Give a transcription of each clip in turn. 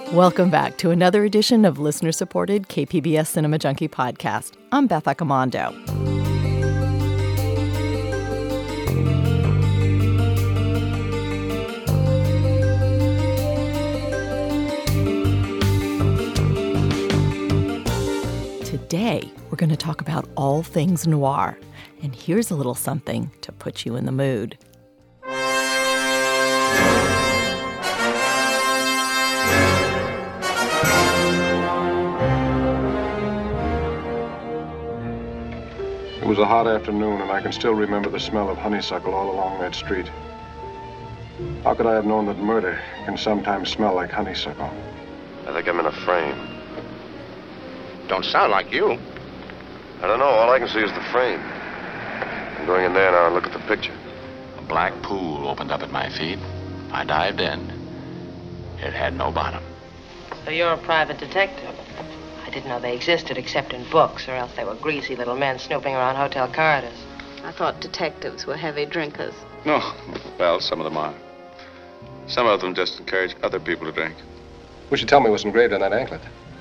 Welcome back to another edition of listener-supported KPBS Cinema Junkie podcast. I'm Beth Accomando. Today, we're going to talk about all things noir. And here's a little something to put you in the mood. It was a hot afternoon, and I can still remember the smell of honeysuckle all along that street. How could I have known that murder can sometimes smell like honeysuckle? I think I'm in a frame. Don't sound like you. I don't know. All I can see is the frame. I'm going in there now and look at the picture. A black pool opened up at my feet. I dived in. It had no bottom. So you're a private detective? I didn't know they existed except in books, or else they were greasy little men snooping around hotel corridors. I thought detectives were heavy drinkers. No. Well, some of them are. Some of them just encourage other people to drink. What you tell me was engraved on that anklet?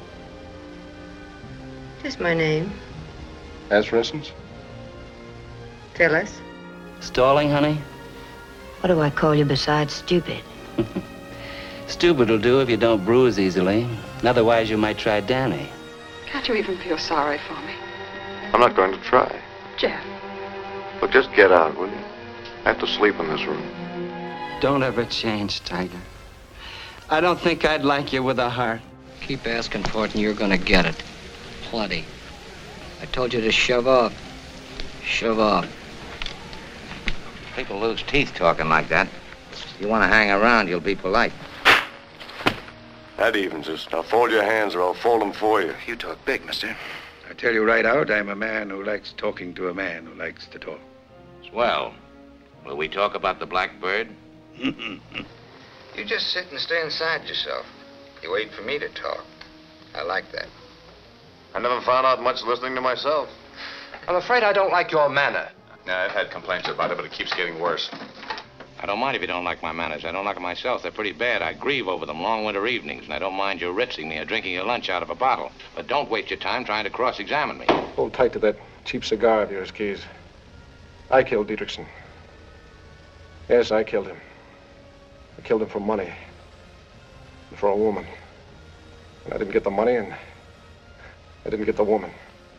Is my name? As for instance? Phyllis. Stalling, honey? What do I call you besides stupid? Stupid will do if you don't bruise easily. Otherwise, you might try Danny. Can't you even feel sorry for me? I'm not going to try. Jeff. Look, just get out, will you? I have to sleep in this room. Don't ever change, Tiger. I don't think I'd like you with a heart. Keep asking for it and you're gonna get it. Plenty. I told you to shove off. Shove off. People lose teeth talking like that. If you want to hang around, you'll be polite. That evens us. Now fold your hands or I'll fold them for you. You talk big, mister. I tell you right out, I'm a man who likes talking to a man who likes to talk. Swell. Will we talk about the blackbird? You just sit and stay inside yourself. You wait for me to talk. I like that. I never found out much listening to myself. I'm afraid I don't like your manner. Yeah, I've had complaints about it, but it keeps getting worse. I don't mind if you don't like my manners. I don't like them myself. They're pretty bad. I grieve over them long winter evenings, and I don't mind you ritzing me or drinking your lunch out of a bottle. But don't waste your time trying to cross-examine me. Hold tight to that cheap cigar of yours, Keys. I killed Dietrichson. Yes, I killed him. I killed him for money. And for a woman. And I didn't get the money, and I didn't get the woman.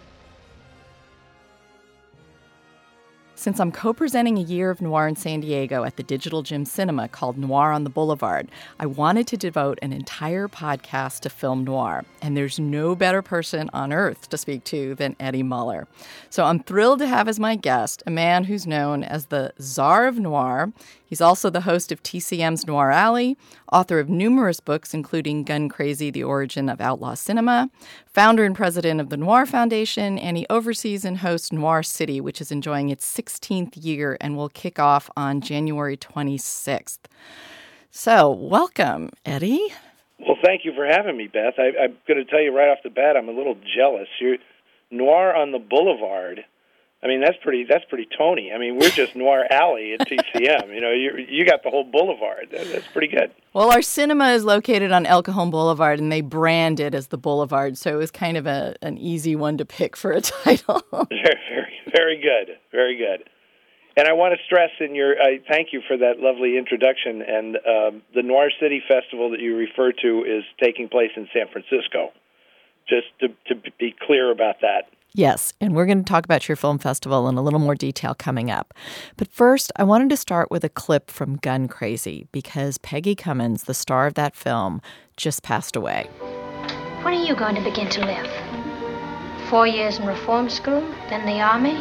Since I'm co-presenting a year of noir in San Diego at the Digital Gym Cinema called Noir on the Boulevard, I wanted to devote an entire podcast to film noir. And there's no better person on earth to speak to than Eddie Muller. So I'm thrilled to have as my guest a man who's known as the Czar of Noir. He's also the host of TCM's Noir Alley, author of numerous books, including Gun Crazy, The Origin of Outlaw Cinema, founder and president of the Noir Foundation, and he oversees and hosts Noir City, which is enjoying its 16th year and will kick off on January 26th. So, welcome, Eddie. Well, thank you for having me, Beth. I'm going to tell you right off the bat, I'm a little jealous. You're Noir on the Boulevard. I mean, that's pretty Tony. I mean, we're just Noir Alley at TCM. You know, you got the whole boulevard. That's pretty good. Well, our cinema is located on El Cajon Boulevard, and they brand it as the Boulevard, so it was kind of an easy one to pick for a title. Very good. Very good. And I want to stress I thank you for that lovely introduction. And the Noir City Festival that you refer to is taking place in San Francisco. Just to be clear about that. Yes, and we're going to talk about your film festival in a little more detail coming up. But first, I wanted to start with a clip from Gun Crazy, because Peggy Cummins, the star of that film, just passed away. When are you going to begin to live? 4 years in reform school, then the army?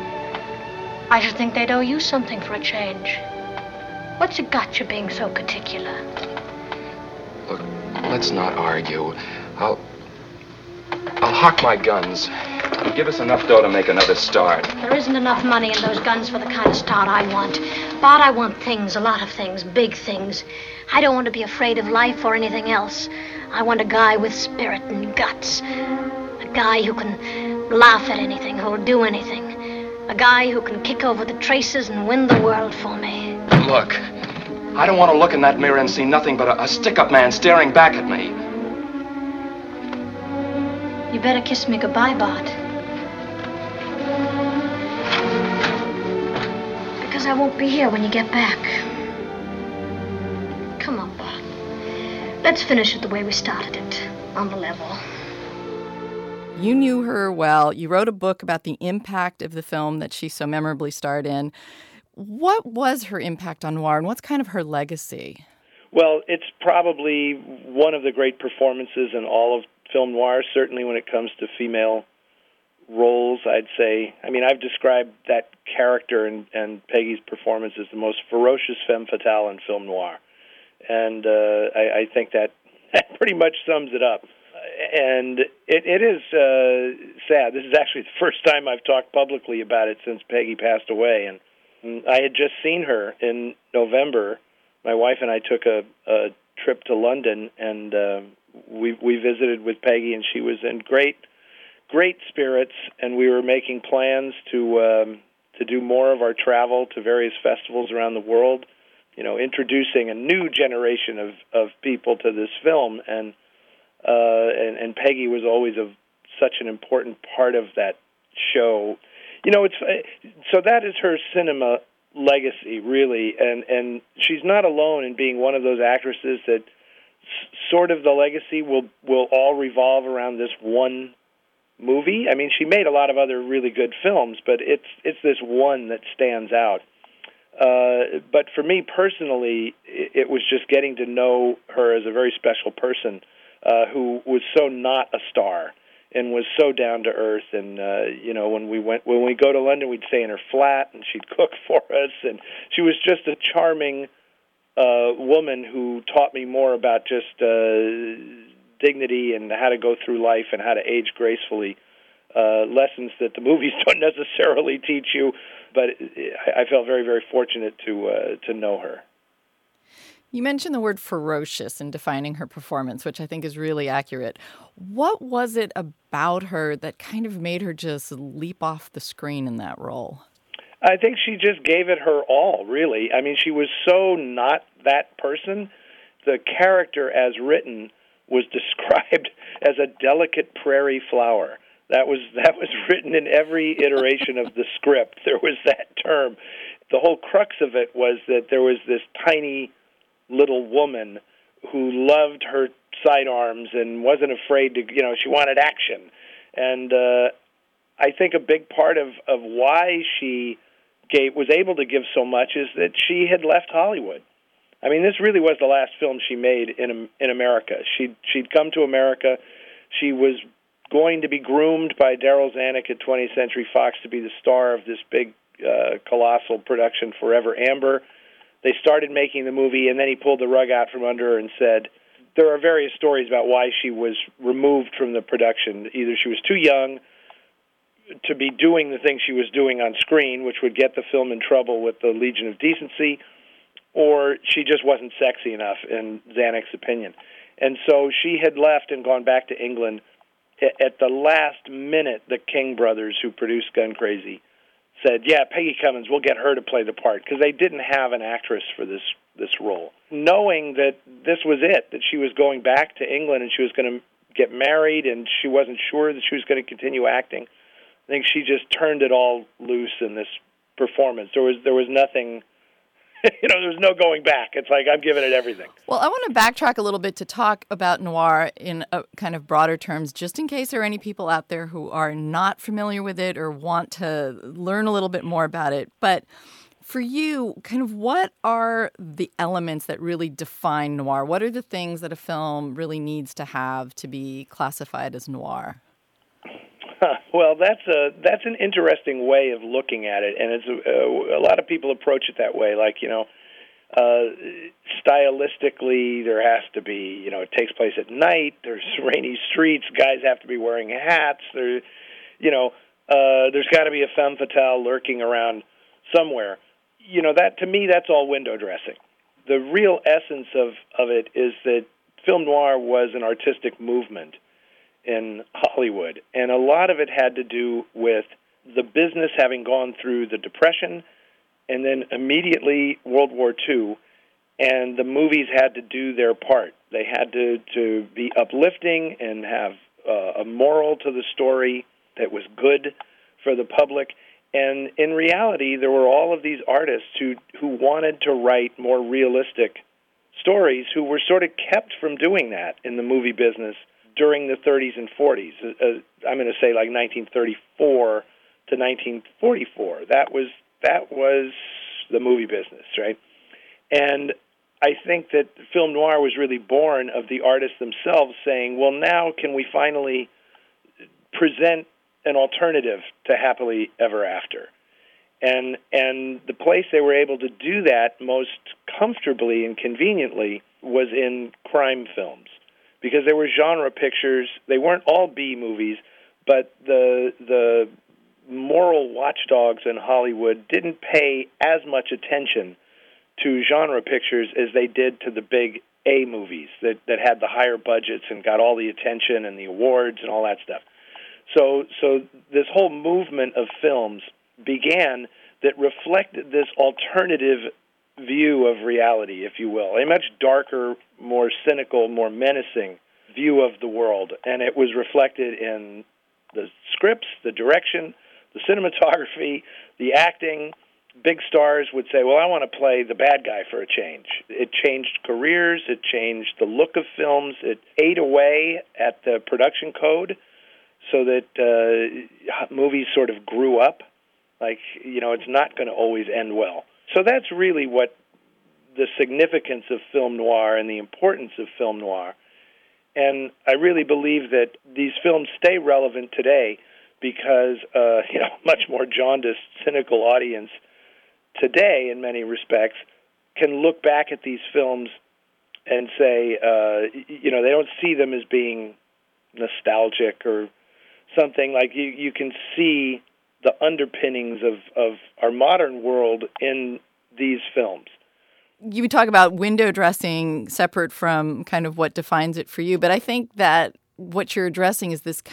I should think they'd owe you something for a change. What's it got you being so particular? Look, let's not argue. I'll hock my guns. And give us enough dough to make another start. There isn't enough money in those guns for the kind of start I want. But I want things, a lot of things, big things. I don't want to be afraid of life or anything else. I want a guy with spirit and guts. A guy who can laugh at anything, who'll do anything. A guy who can kick over the traces and win the world for me. Look, I don't want to look in that mirror and see nothing but a stick-up man staring back at me. better kiss me goodbye, Bart. Because I won't be here when you get back. Come on, Bart. Let's finish it the way we started it, on the level. You knew her well. You wrote a book about the impact of the film that she so memorably starred in. What was her impact on noir, and what's kind of her legacy? Well, it's probably one of the great performances in all of film noir, certainly when it comes to female roles, I'd say. I mean, I've described that character and Peggy's performance as the most ferocious femme fatale in film noir. And I think that pretty much sums it up. And it is sad. This is actually the first time I've talked publicly about it since Peggy passed away. And I had just seen her in November. My wife and I took a trip to London, and we visited with Peggy, and she was in great spirits, and we were making plans to do more of our travel to various festivals around the world, you know, introducing a new generation of people to this film, and Peggy was always such an important part of that show. You know, so that is her cinema legacy, really, and she's not alone in being one of those actresses that sort of the legacy will all revolve around this one movie. I mean, she made a lot of other really good films, but it's this one that stands out. But for me personally, it was just getting to know her as a very special person who was so not a star and was so down to earth. And you know, when we go to London, we'd stay in her flat, and she'd cook for us. And she was just a charming woman who taught me more about just dignity and how to go through life and how to age gracefully. Lessons that the movies don't necessarily teach you, but I felt very, very fortunate to know her. You mentioned the word ferocious in defining her performance, which I think is really accurate. What was it about her that kind of made her just leap off the screen in that role? I think she just gave it her all, really. I mean, she was so not that person. The character as written was described as a delicate prairie flower. That was written in every iteration of the script. There was that term. The whole crux of it was that there was this tiny little woman who loved her sidearms and wasn't afraid to, you know, she wanted action. And I think a big part of why she was able to give so much is that she had left Hollywood. I mean, this really was the last film she made in America. She'd come to America. She was going to be groomed by Darryl Zanuck at 20th Century Fox to be the star of this big, colossal production, Forever Amber. They started making the movie, and then he pulled the rug out from under her and said, there are various stories about why she was removed from the production. Either she was too young to be doing the things she was doing on screen, which would get the film in trouble with the Legion of Decency, or she just wasn't sexy enough, in Zanuck's opinion. And so she had left and gone back to England. At the last minute, the King brothers, who produced Gun Crazy, said, yeah, Peggy Cummins, we'll get her to play the part, because they didn't have an actress for this role. Knowing that this was it, that she was going back to England and she was going to get married and she wasn't sure that she was going to continue acting, I think she just turned it all loose in this performance. There was nothing... You know, there's no going back. It's like, I'm giving it everything. Well, I want to backtrack a little bit to talk about noir in a kind of broader terms, just in case there are any people out there who are not familiar with it or want to learn a little bit more about it. But for you, kind of what are the elements that really define noir? What are the things that a film really needs to have to be classified as noir? Well, that's an interesting way of looking at it, and it's a lot of people approach it that way. Like, you know, stylistically, there has to be, you know, it takes place at night. There's rainy streets. Guys have to be wearing hats. There's got to be a femme fatale lurking around somewhere. You know, that to me, that's all window dressing. The real essence of it is that film noir was an artistic movement in Hollywood, and a lot of it had to do with the business having gone through the Depression and then immediately World War II, and the movies had to do their part. They had to be uplifting and have a moral to the story that was good for the public. And in reality, there were all of these artists who wanted to write more realistic stories who were sort of kept from doing that in the movie business during the 30s and 40s. I'm going to say like 1934 to 1944. That was the movie business, right? And I think that film noir was really born of the artists themselves saying, well, now can we finally present an alternative to Happily Ever After? And the place they were able to do that most comfortably and conveniently was in crime films, because they were genre pictures. They weren't all B movies, but the moral watchdogs in Hollywood didn't pay as much attention to genre pictures as they did to the big A movies that had the higher budgets and got all the attention and the awards and all that stuff. So this whole movement of films began that reflected this alternative view of reality, if you will, a much darker, more cynical, more menacing view of the world. And it was reflected in the scripts, the direction, the cinematography, the acting. Big stars would say, well, I want to play the bad guy for a change. It changed careers. It changed the look of films. It ate away at the production code so that movies sort of grew up. Like, it's not going to always end well. So that's really what the significance of film noir and the importance of film noir. And I really believe that these films stay relevant today because, much more jaundiced, cynical audience today, in many respects, can look back at these films and say, they don't see them as being nostalgic or something. Like you can see the underpinnings of our modern world in these films. You talk about window dressing separate from kind of what defines it for you, but I think that what you're addressing is this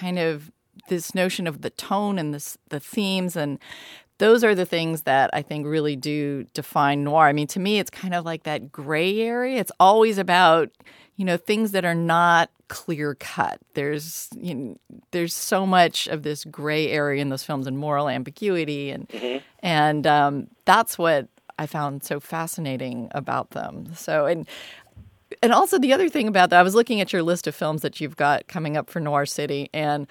notion of the tone and the themes, and those are the things that I think really do define noir. I mean, to me, it's kind of like that gray area. It's always about, things that are not clear cut. There's so much of this gray area in those films and moral ambiguity, and that's what I found so fascinating about them. So, and also the other thing about that, I was looking at your list of films that you've got coming up for Noir City, and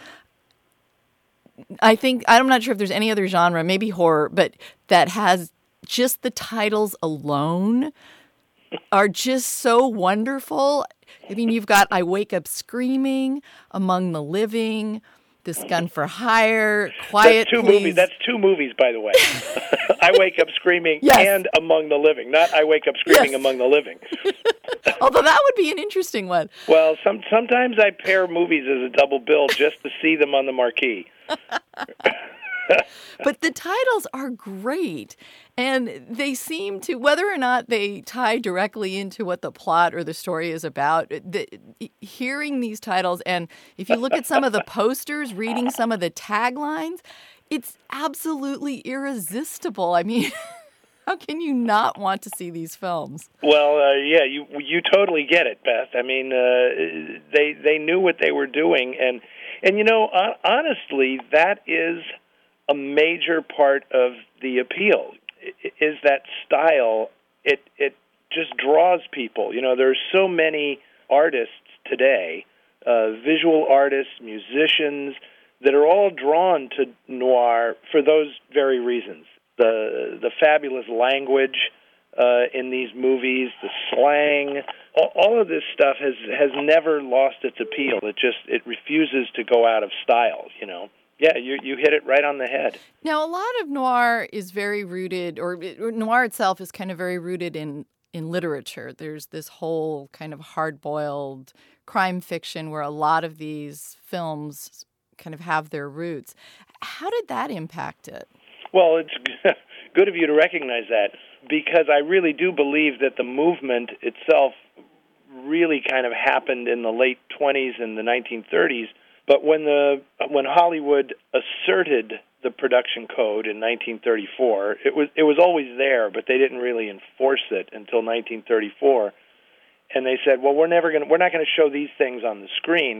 I'm not sure if there's any other genre, maybe horror, but that has just the titles alone are just so wonderful. I mean, you've got I Wake Up Screaming, Among the Living, This Gun for Hire, Quiet Please. That's two movies, by the way. I Wake Up Screaming and Among the Living, not I Wake Up Screaming Among the Living. Although that would be an interesting one. Well, sometimes I pair movies as a double bill just to see them on the marquee. But the titles are great, and they seem to, whether or not they tie directly into what the plot or the story is about, hearing these titles, and if you look at some of the posters, reading some of the taglines, it's absolutely irresistible. I mean, how can you not want to see these films? Well, you totally get it, Beth. I mean, they knew what they were doing, and honestly, that is a major part of the appeal, is that style. It just draws people. There's so many artists today, visual artists, musicians, that are all drawn to noir for those very reasons. The fabulous language in these movies, the slang, all of this stuff has never lost its appeal. It refuses to go out of style, Yeah, you hit it right on the head. Now, a lot of noir is very rooted, or noir itself is kind of very rooted in literature. There's this whole kind of hard-boiled crime fiction where a lot of these films kind of have their roots. How did that impact it? Well, it's good of you to recognize that, because I really do believe that the movement itself really kind of happened in the late 20s and the 1930s. But when Hollywood asserted the production code in 1934, it was always there, but they didn't really enforce it until 1934. And they said, well, we're not going to show these things on the screen.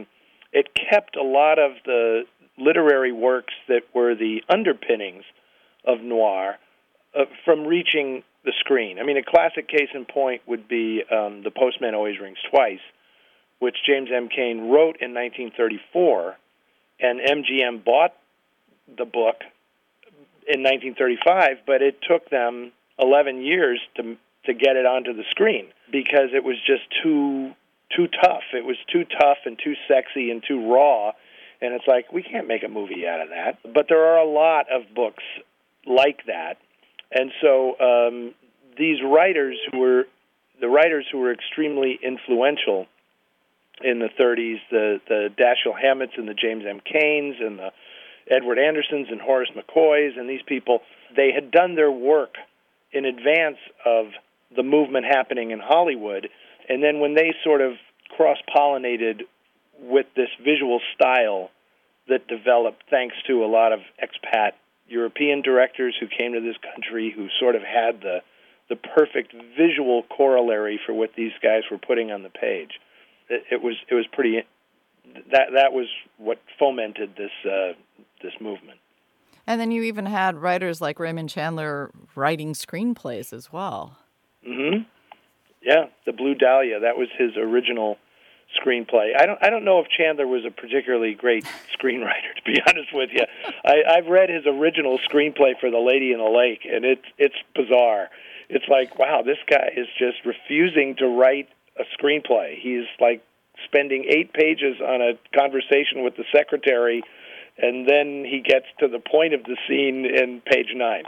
it kept a lot of the literary works that were the underpinnings of noir from reaching the screen. I mean, a classic case in point would be The Postman Always Rings Twice, which James M. Cain wrote in 1934, and MGM bought the book in 1935, but it took them 11 years to get it onto the screen because it was just too tough. It was too tough and too sexy and too raw, and it's like, we can't make a movie out of that. But there are a lot of books like that, and so these writers who were extremely influential in the 30s, the Dashiell Hammetts and the James M. Cains and the Edward Andersons and Horace McCoys and these people, they had done their work in advance of the movement happening in Hollywood, and then when they sort of cross-pollinated with this visual style that developed thanks to a lot of expat European directors who came to this country who sort of had the perfect visual corollary for what these guys were putting on the page. It was pretty. That was what fomented this movement. And then you even had writers like Raymond Chandler writing screenplays as well. Mm-hmm. Yeah, The Blue Dahlia. That was his original screenplay. I don't know if Chandler was a particularly great screenwriter, to be honest with you. I've read his original screenplay for The Lady in the Lake, and it's bizarre. It's like, wow, this guy is just refusing to write a screenplay. He's like spending 8 pages on a conversation with the secretary, and then he gets to the point of the scene in page 9.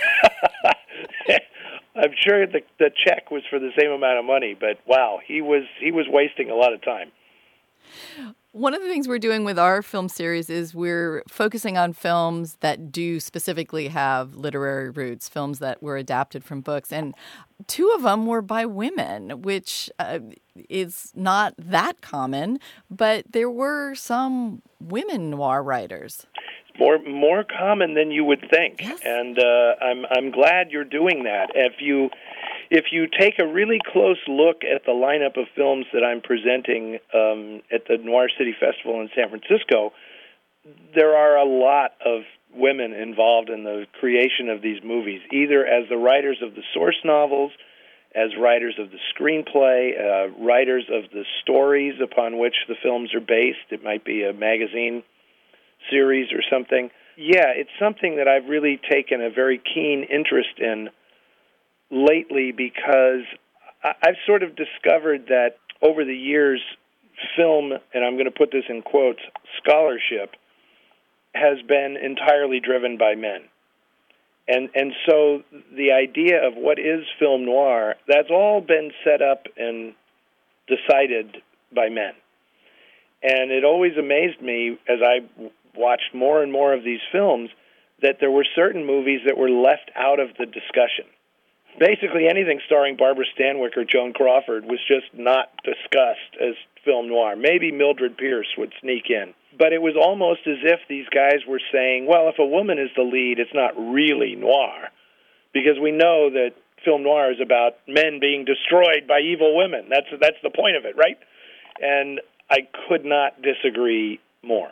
I'm sure the check was for the same amount of money, but wow, he was wasting a lot of time. One of the things we're doing with our film series is we're focusing on films that do specifically have literary roots, films that were adapted from books. And 2 of them were by women, which is not that common, but there were some women noir writers. More common than you would think. Yes. And I'm glad you're doing that. If you take a really close look at the lineup of films that I'm presenting at the Noir City Festival in San Francisco, there are a lot of women involved in the creation of these movies, either as the writers of the source novels, as writers of the screenplay, writers of the stories upon which the films are based. It might be a magazine series or something. Yeah, it's something that I've really taken a very keen interest in lately because I've sort of discovered that over the years, film, and I'm going to put this in quotes, scholarship, has been entirely driven by men. And so the idea of what is film noir, that's all been set up and decided by men. And it always amazed me as I watched more and more of these films that there were certain movies that were left out of the discussion. Basically anything starring Barbara Stanwyck or Joan Crawford was just not discussed as film noir. Maybe Mildred Pierce would sneak in. But it was almost as if these guys were saying, well, if a woman is the lead, it's not really noir. Because we know that film noir is about men being destroyed by evil women. That's the point of it, right? And I could not disagree more.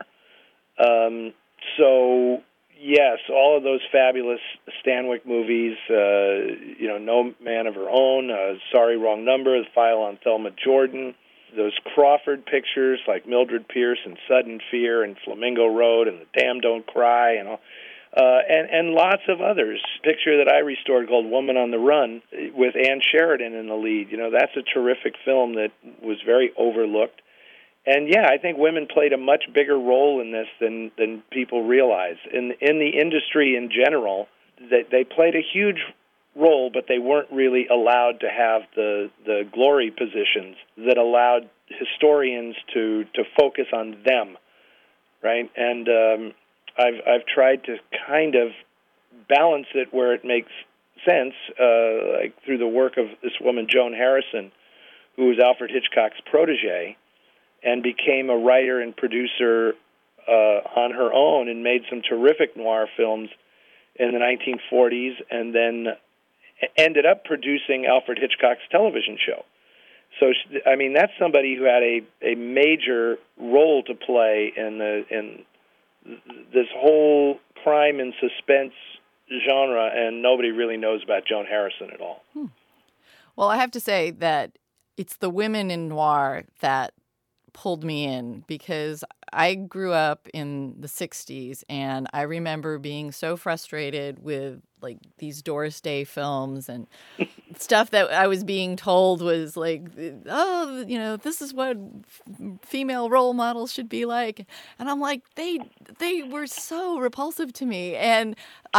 So, yes, all of those fabulous Stanwyck movies, No Man of Her Own, Sorry, Wrong Number, The File on Thelma Jordan, those Crawford pictures like Mildred Pierce and Sudden Fear and Flamingo Road and The Damned Don't Cry and all, and lots of others. Picture that I restored called Woman on the Run with Ann Sheridan in the lead. That's a terrific film that was very overlooked. And yeah, I think women played a much bigger role in this than people realize. In the industry in general, they played a huge role, but they weren't really allowed to have the glory positions that allowed historians to focus on them, right? And I've tried to kind of balance it where it makes sense, like through the work of this woman, Joan Harrison, who was Alfred Hitchcock's protege, and became a writer and producer on her own and made some terrific noir films in the 1940s and then ended up producing Alfred Hitchcock's television show. So, I mean, that's somebody who had a major role to play in this whole crime and suspense genre, and nobody really knows about Joan Harrison at all. Well, I have to say that it's the women in noir that pulled me in, because I grew up in the 60s, and I remember being so frustrated with like these Doris Day films and stuff that I was being told was like, oh, you know, this is what female role models should be like. And I'm like, they were so repulsive to me. And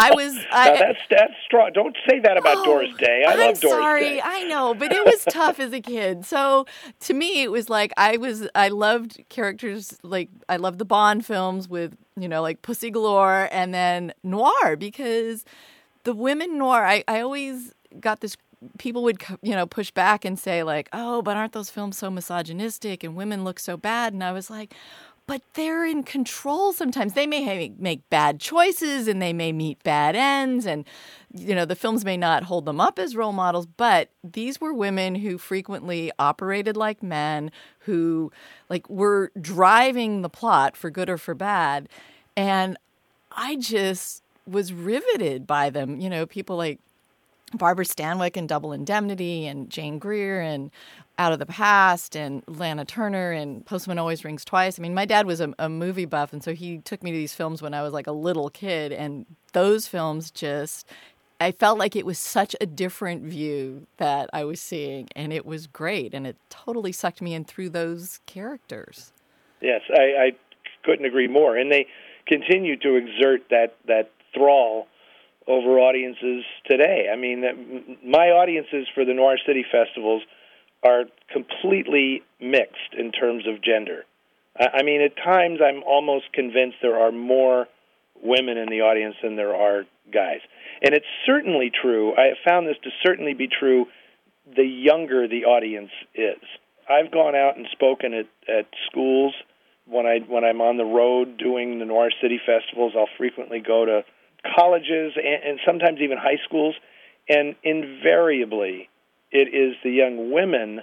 that's strong. Don't say that about Doris Day. I love Doris Day. Sorry, I know, but it was tough as a kid. So to me, it was like I loved characters, like I loved the Bond films with, you know, like Pussy Galore, and then noir, because the women noir, I always got this, people would, you know, push back and say like, oh, but aren't those films so misogynistic and women look so bad? And I was like, but they're in control sometimes. They may make bad choices and they may meet bad ends, and, you know, the films may not hold them up as role models, but these were women who frequently operated like men, who like were driving the plot for good or for bad. And I just was riveted by them. You know, people like Barbara Stanwyck in Double Indemnity, and Jane Greer and Out of the Past, and Lana Turner and Postman Always Rings Twice. I mean, my dad was a movie buff, and so he took me to these films when I was like a little kid, and those films just, I felt like it was such a different view that I was seeing, and it was great, and it totally sucked me in through those characters. Yes, I couldn't agree more. And they continue to exert that thrall over audiences today. I mean, my audiences for the Noir City festivals are completely mixed in terms of gender. I mean, at times I'm almost convinced there are more women in the audience than there are guys. And it's certainly true, I have found this to certainly be true, the younger the audience is. I've gone out and spoken at schools. When I'm on the road doing the Noir City festivals, I'll frequently go to colleges and sometimes even high schools, and invariably it is the young women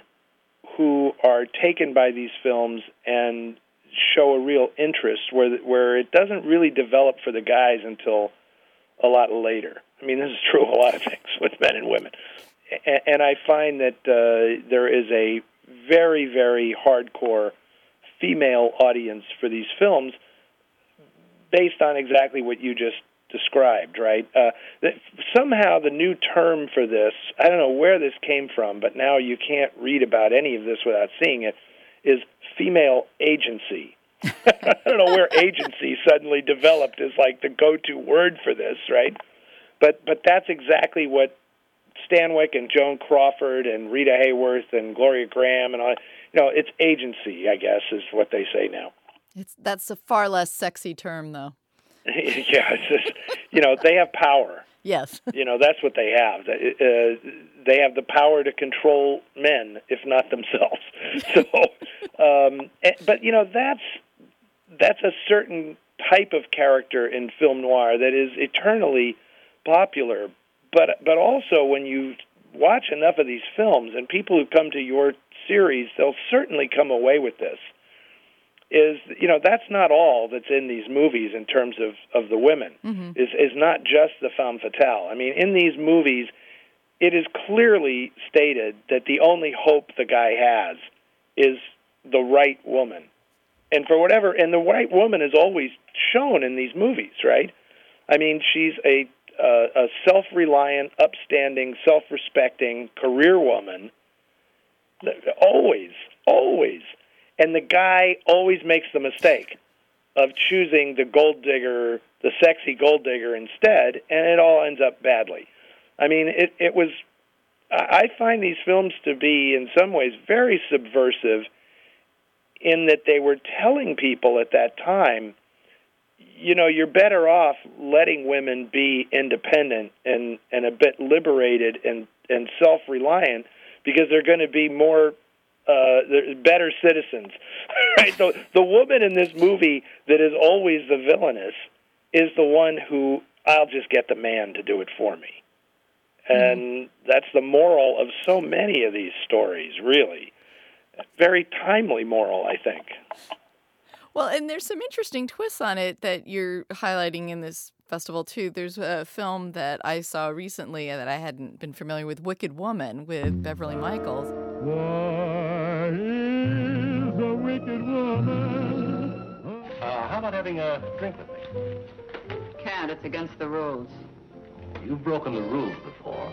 who are taken by these films and show a real interest where it doesn't really develop for the guys until a lot later. I mean, this is true of a lot of things with men and women. And I find that there is a very, very hardcore female audience for these films based on exactly what you just described, right? Somehow the new term for this, I don't know where this came from, but now you can't read about any of this without seeing it, is female agency. I don't know where agency suddenly developed as like the go-to word for this, right? But that's exactly what Stanwyck and Joan Crawford and Rita Hayworth and Gloria Graham and all, you know, it's agency, I guess, is what they say now. That's a far less sexy term, though. Yeah, it's just, you know, they have power. Yes. You know, that's what they have. They have the power to control men, if not themselves. So, but, you know, that's a certain type of character in film noir that is eternally popular. But also when you watch enough of these films, and people who come to your series, they'll certainly come away with this, is, you know, that's not all that's in these movies in terms of the women, is not just the femme fatale. I mean, in these movies, it is clearly stated that the only hope the guy has is the right woman. And for whatever, and the right woman is always shown in these movies, right? I mean, she's a self-reliant, upstanding, self-respecting career woman, always. And the guy always makes the mistake of choosing the gold digger, the sexy gold digger instead, and it all ends up badly. I mean, it was, I find these films to be in some ways very subversive in that they were telling people at that time, you know, you're better off letting women be independent and a bit liberated and self-reliant, because they're going to be more better citizens. Right? The woman in this movie that is always the villainess is the one who, I'll just get the man to do it for me. And that's the moral of so many of these stories, really. very timely moral, I think. Well, and there's some interesting twists on it that you're highlighting in this festival, too. There's a film that I saw recently that I hadn't been familiar with, Wicked Woman, with Beverly Michaels. Why is a wicked woman? How about having a drink with me? Can't. It's against the rules. You've broken the rules before.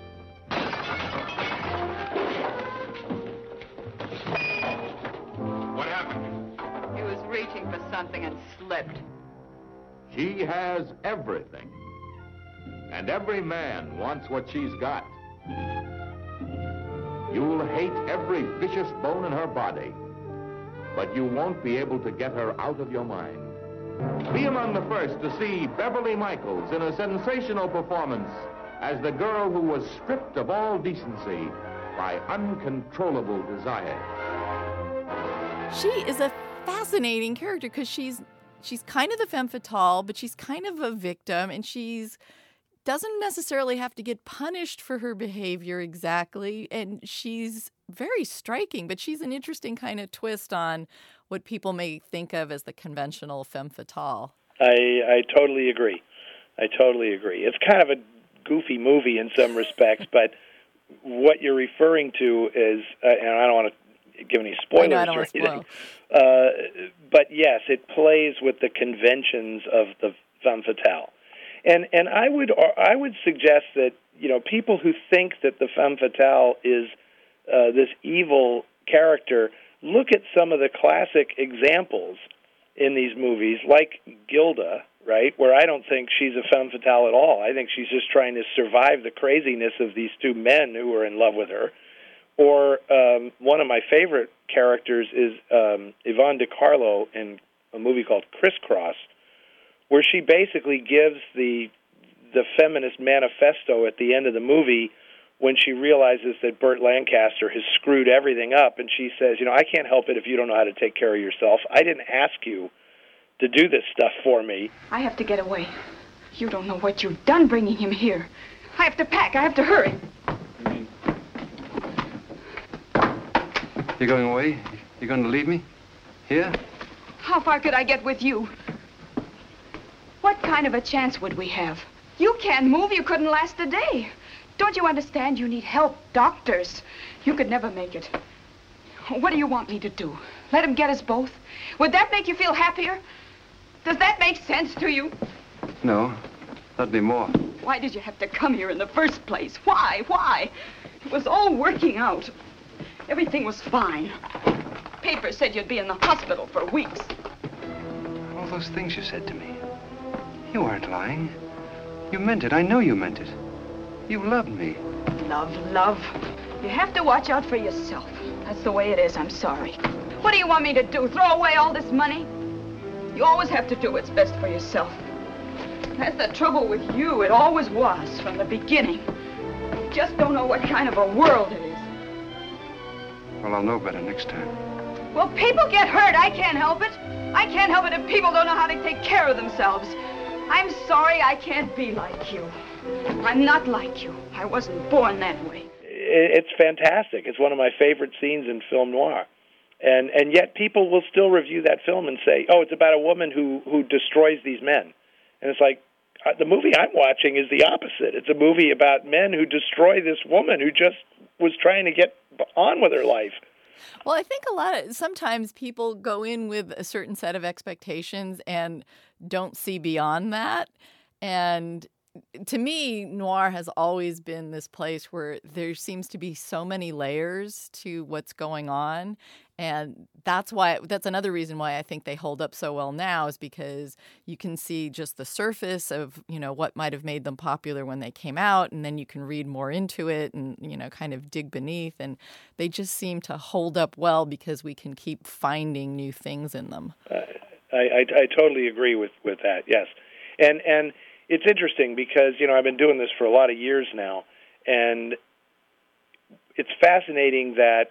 What happened? He was reaching for something and slipped. She has everything. And every man wants what she's got. You'll hate every vicious bone in her body, but you won't be able to get her out of your mind. Be among the first to see Beverly Michaels in a sensational performance as the girl who was stripped of all decency by uncontrollable desire. She is a fascinating character because she's kind of the femme fatale, but she's kind of a victim, and she's doesn't necessarily have to get punished for her behavior exactly, and she's very striking, but she's an interesting kind of twist on what people may think of as the conventional femme fatale. I totally agree. It's kind of a goofy movie in some respects, but what you're referring to is, and I don't want to give any spoilers or anything, but yes, it plays with the conventions of the femme fatale. And I would suggest that, you know, people who think that the femme fatale is this evil character, look at some of the classic examples in these movies, like Gilda, right, where I don't think she's a femme fatale at all. I think she's just trying to survive the craziness of these two men who are in love with her. Or one of my favorite characters is Yvonne De Carlo in a movie called Crisscross, where she basically gives the feminist manifesto at the end of the movie when she realizes that Burt Lancaster has screwed everything up, and she says, you know, I can't help it if you don't know how to take care of yourself. I didn't ask you to do this stuff for me. I have to get away. You don't know what you've done bringing him here. I have to pack. I have to hurry. You're going away? You're going to leave me? Here? How far could I get with you? What kind of a chance would we have? You can't move. You couldn't last a day. Don't you understand? You need help. Doctors. You could never make it. What do you want me to do? Let him get us both? Would that make you feel happier? Does that make sense to you? No. That'd be more. Why did you have to come here in the first place? Why? Why? It was all working out. Everything was fine. Papers said you'd be in the hospital for weeks. All those things you said to me. You weren't lying. You meant it. I know you meant it. You loved me. Love. You have to watch out for yourself. That's the way it is. I'm sorry. What do you want me to do? Throw away all this money? You always have to do what's best for yourself. That's the trouble with you. It always was from the beginning. You just don't know what kind of a world it is. Well, I'll know better next time. Well, people get hurt. I can't help it. I can't help it if people don't know how to take care of themselves. I'm sorry I can't be like you. I'm not like you. I wasn't born that way. It's fantastic. It's one of my favorite scenes in film noir. And yet people will still review that film and say, oh, it's about a woman who destroys these men. And it's like, the movie I'm watching is the opposite. It's a movie about men who destroy this woman who just was trying to get on with her life. Well, I think sometimes people go in with a certain set of expectations and don't see beyond that. And to me, noir has always been this place where there seems to be so many layers to what's going on. And that's another reason why I think they hold up so well now, is because you can see just the surface of, you know, what might have made them popular when they came out, and then you can read more into it and, you know, kind of dig beneath. And they just seem to hold up well because we can keep finding new things in them. I totally agree with that, yes. And it's interesting because, you know, I've been doing this for a lot of years now, and it's fascinating that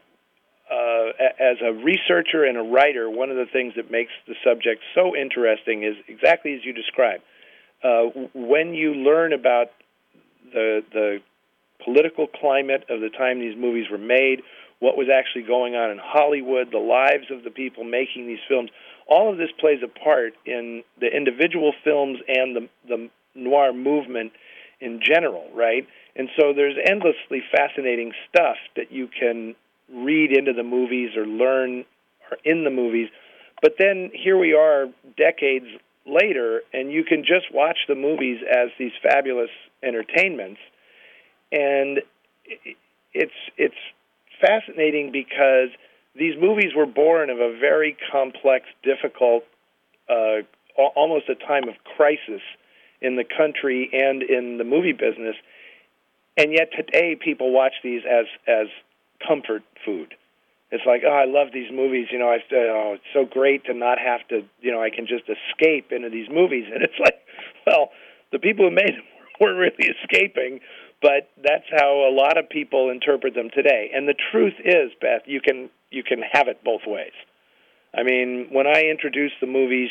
as a researcher and a writer, one of the things that makes the subject so interesting is exactly as you described. When you learn about the political climate of the time these movies were made, what was actually going on in Hollywood, the lives of the people making these films. All of this plays a part in the individual films and the noir movement in general, right? And so there's endlessly fascinating stuff that you can read into the movies or learn or in the movies. But then here we are decades later, and you can just watch the movies as these fabulous entertainments. And it's fascinating because these movies were born of a very complex, difficult, almost a time of crisis in the country and in the movie business. And yet today people watch these as comfort food. It's like, oh, I love these movies. It's so great to not have to, I can just escape into these movies. And it's like, well, the people who made them weren't really escaping, but that's how a lot of people interpret them today. And the truth is, Beth, you can have it both ways. I mean, when I introduce the movies,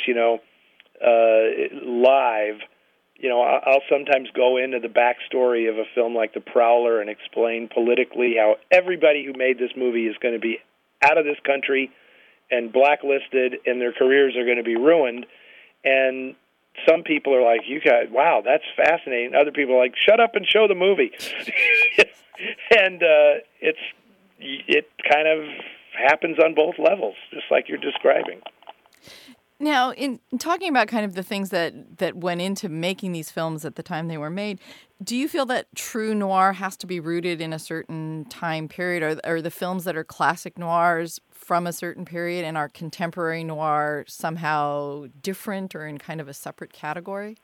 live, I'll sometimes go into the backstory of a film like The Prowler and explain politically how everybody who made this movie is going to be out of this country and blacklisted, and their careers are going to be ruined. And some people are like, wow, that's fascinating. Other people are like, shut up and show the movie. And it kind of happens on both levels, just like you're describing. Now, in talking about kind of the things that went into making these films at the time they were made, do you feel that true noir has to be rooted in a certain time period? Or the films that are classic noirs from a certain period and are contemporary noir somehow different or in kind of a separate category?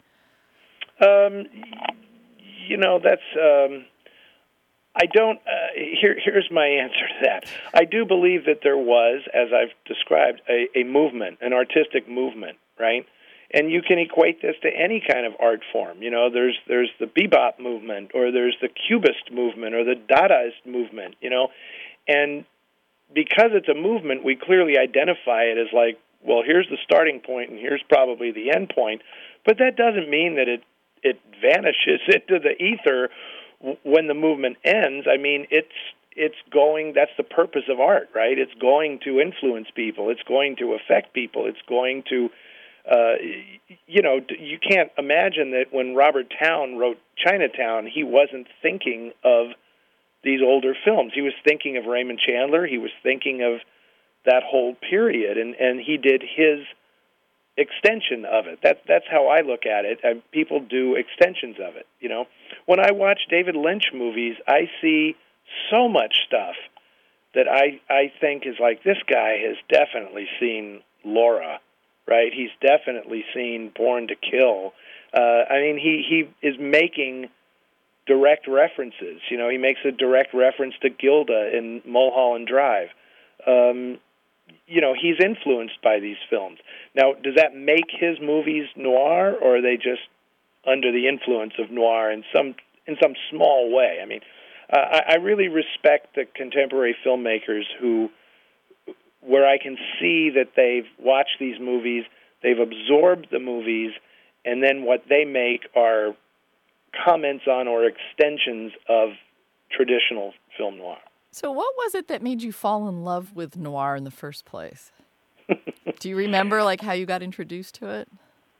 Here's my answer to that. I do believe that there was, as I've described, a movement, an artistic movement, right? And you can equate this to any kind of art form. There's the bebop movement, or there's the cubist movement, or the Dadaist movement, And because it's a movement, we clearly identify it as like, well, here's the starting point, and here's probably the end point. But that doesn't mean that it vanishes into the ether when the movement ends. I mean, it's going, that's the purpose of art, right? It's going to influence people. It's going to affect people. It's going to, you can't imagine that when Robert Towne wrote Chinatown, he wasn't thinking of these older films. He was thinking of Raymond Chandler. He was thinking of that whole period, and he did his extension of it. That's how I look at it. People do extensions of it. When I watch David Lynch movies, I see so much stuff that I think is like, this guy has definitely seen Laura, right? He's definitely seen Born to Kill. He is making direct references. He makes a direct reference to Gilda in Mulholland Drive. He's influenced by these films. Now, does that make his movies noir, or are they just under the influence of noir in some small way? I mean, I really respect the contemporary filmmakers where I can see that they've watched these movies, they've absorbed the movies, and then what they make are comments on or extensions of traditional film noir. So what was it that made you fall in love with noir in the first place? Do you remember, how you got introduced to it?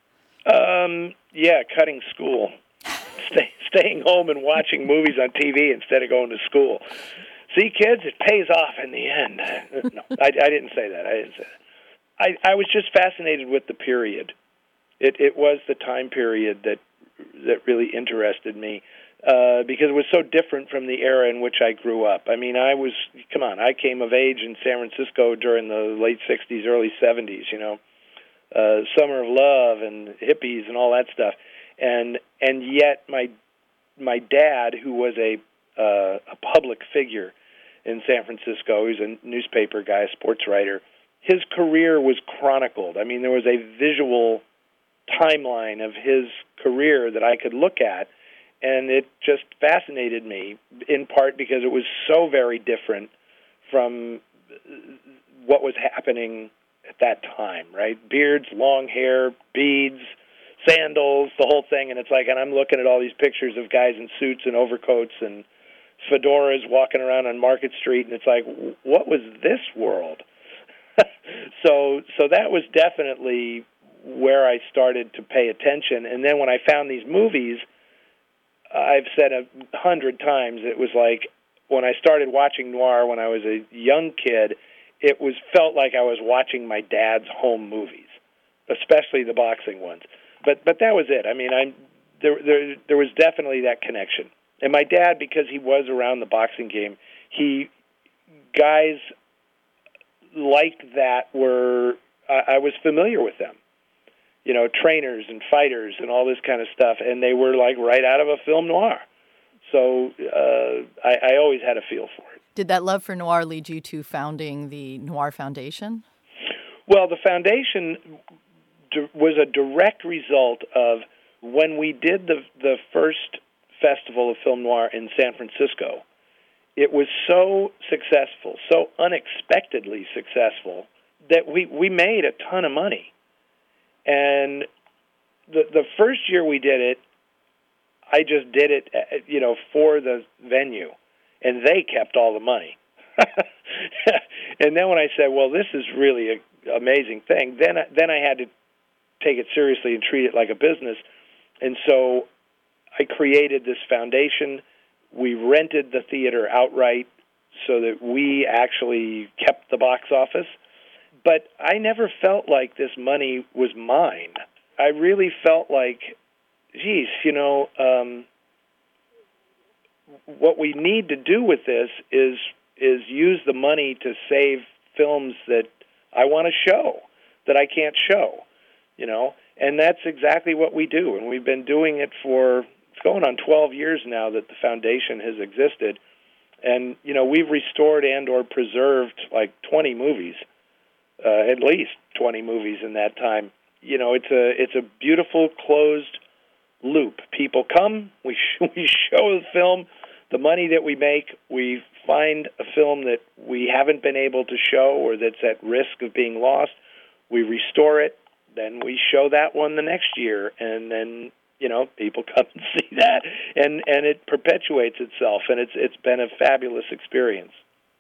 Yeah, cutting school. Staying home and watching movies on TV instead of going to school. See, kids, it pays off in the end. No, I didn't say that. I was just fascinated with the period. It was the time period that really interested me. Because it was so different from the era in which I grew up. I mean, I came of age in San Francisco during the late 60s, early 70s, Summer of Love and hippies and all that stuff. And yet my dad, who was a public figure in San Francisco, he was a newspaper guy, a sports writer, his career was chronicled. I mean, there was a visual timeline of his career that I could look at. And it just fascinated me, in part because it was so very different from what was happening at that time, right? Beards, long hair, beads, sandals, the whole thing. And it's like, and I'm looking at all these pictures of guys in suits and overcoats and fedoras walking around on Market Street, and it's like, what was this world? So that was definitely where I started to pay attention. And then when I found these movies, I've said 100 times, it was like when I started watching noir when I was a young kid, it felt like I was watching my dad's home movies, especially the boxing ones. But that was it. I mean, there was definitely that connection. And my dad, because he was around the boxing game, guys like that I was familiar with them. You know, trainers and fighters and all this kind of stuff, and they were like right out of a film noir. So I always had a feel for it. Did that love for noir lead you to founding the Noir Foundation? Well, the foundation was a direct result of when we did the first festival of film noir in San Francisco. It was so successful, so unexpectedly successful, that we made a ton of money. And the first year we did it, I just did it, for the venue, and they kept all the money. And then when I said, well, this is really an amazing thing, then I had to take it seriously and treat it like a business. And so I created this foundation. We rented the theater outright so that we actually kept the box office. But I never felt like this money was mine. I really felt like, geez, what we need to do with this is use the money to save films that I want to show, that I can't show, And that's exactly what we do. And we've been doing it it's going on 12 years now that the foundation has existed. And, we've restored and or preserved like 20 movies. At least 20 movies in that time. It's a beautiful closed loop. People come, we show the film, the money that we make, we find a film that we haven't been able to show or that's at risk of being lost, we restore it, then we show that one the next year, and then people come and see that, and it perpetuates itself, and it's been a fabulous experience.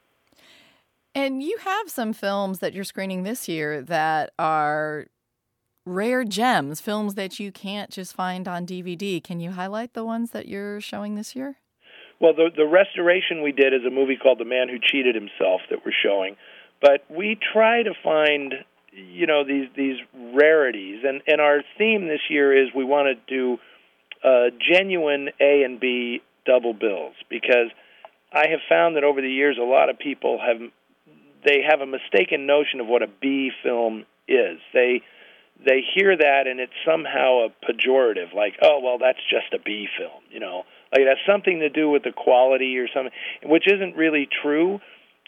And you have some films that you're screening this year that are rare gems, films that you can't just find on DVD. Can you highlight the ones that you're showing this year? Well, the restoration we did is a movie called The Man Who Cheated Himself that we're showing. But we try to find, these rarities. And our theme this year is we want to do genuine A and B double bills, because I have found that over the years a lot of people have a mistaken notion of what a B film is. They hear that and it's somehow a pejorative, like, oh, well, that's just a B film, Like it has something to do with the quality or something, which isn't really true.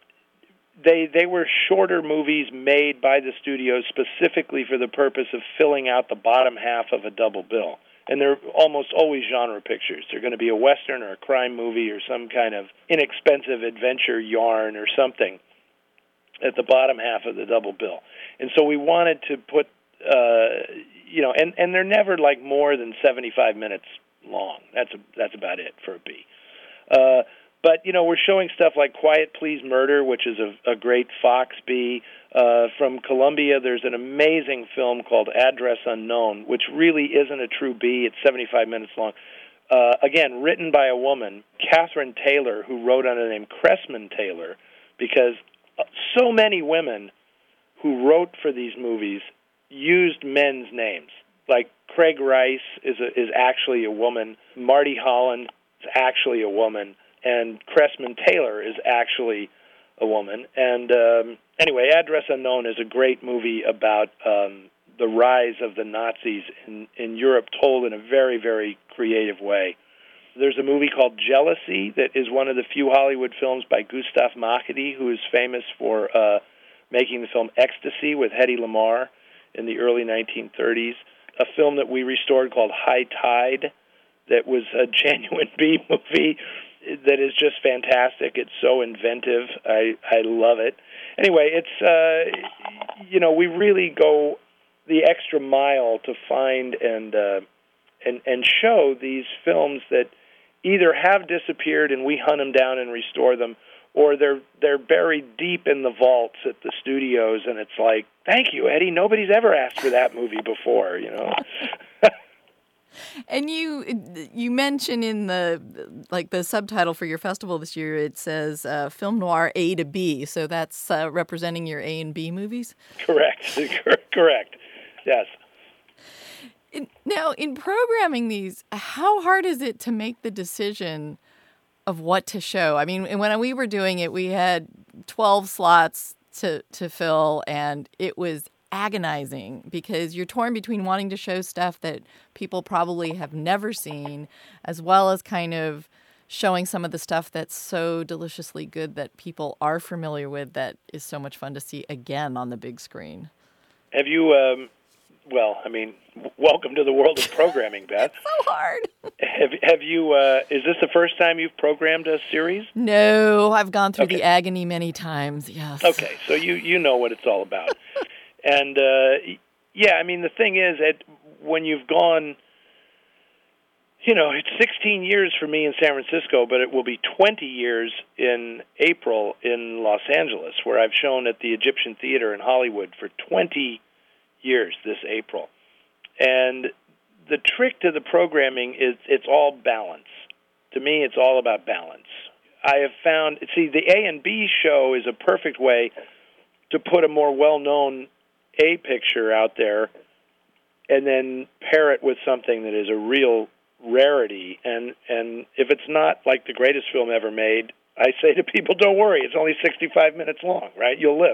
They were shorter movies made by the studios specifically for the purpose of filling out the bottom half of a double bill. And they're almost always genre pictures. They're going to be a Western or a crime movie or some kind of inexpensive adventure yarn or something at the bottom half of the double bill. And so we wanted to put, and they're never like more than 75 minutes long. That's about it for a B. But, we're showing stuff like Quiet Please Murder, which is a great Fox B. From Columbia, there's an amazing film called Address Unknown, which really isn't a true B. It's 75 minutes long. Again, written by a woman, Catherine Taylor, who wrote under the name Cressman Taylor, because so many women who wrote for these movies used men's names. Like Craig Rice is actually a woman. Marty Holland is actually a woman. And Cressman Taylor is actually a woman. And anyway, Address Unknown is a great movie about the rise of the Nazis in Europe, told in a very, very creative way. There's a movie called Jealousy that is one of the few Hollywood films by Gustav Mahdi, who is famous for making the film Ecstasy with Hedy Lamarr in the early 1930s. A film that we restored called High Tide that was a genuine B movie that is just fantastic. It's so inventive. I love it. Anyway, it's, we really go the extra mile to find and show these films that either have disappeared and we hunt them down and restore them, or they're buried deep in the vaults at the studios, and it's like, thank you, Eddie. Nobody's ever asked for that movie before, you know. And you mention in the subtitle for your festival this year, it says Film Noir A to B. So that's representing your A and B movies? Correct. Correct. Yes. Now, in programming these, how hard is it to make the decision of what to show? I mean, when we were doing it, we had 12 slots to fill, and it was agonizing because you're torn between wanting to show stuff that people probably have never seen, as well as kind of showing some of the stuff that's so deliciously good that people are familiar with, that is so much fun to see again on the big screen. Have you, welcome to the world of programming, Beth. It's so hard. Have you, is this the first time you've programmed a series? No, I've gone through the agony many times, yes. Okay, so you know what it's all about. And, the thing is, when you've gone, it's 16 years for me in San Francisco, but it will be 20 years in April in Los Angeles, where I've shown at the Egyptian Theater in Hollywood for 20 years this April. And the trick to the programming is it's all balance. To me, it's all about balance. I have found, the A and B show is a perfect way to put a more well-known A picture out there and then pair it with something that is a real rarity. And if it's not like the greatest film ever made, I say to people, don't worry, it's only 65 minutes long, right? You'll live.